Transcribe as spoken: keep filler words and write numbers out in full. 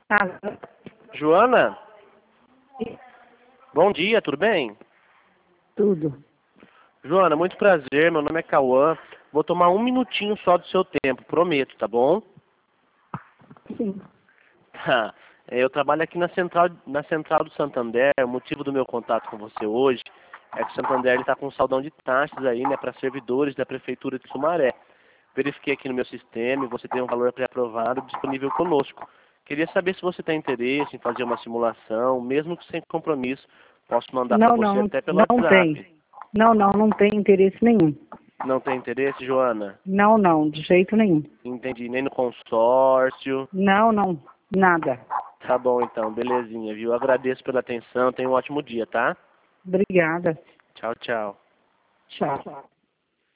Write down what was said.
Ah, Joana? Bom dia, tudo bem? tudo. Joana, muito prazer, meu nome é Cauã. Vou tomar um minutinho só do seu tempo, prometo, tá bom? Sim. Tá. É, Eu trabalho aqui na central, na central do Santander. O motivo do meu contato com você hoje é que o Santander está com um saldão de taxas aí, né, para servidores da Prefeitura de Sumaré. Verifiquei aqui no meu sistema e você tem um valor pré-aprovado disponível conosco. Queria saber se você tem interesse em fazer uma simulação, mesmo que sem compromisso. Posso mandar para Não, você não, até pelo não WhatsApp. tem. Não, não, não tem interesse nenhum. Não tem interesse, Joana? Não, não, de jeito nenhum. Entendi. Nem no consórcio. Não, não, nada. Tá bom então, belezinha, viu? Agradeço pela atenção. Tenha um ótimo dia, tá? Obrigada. Tchau, tchau. Tchau.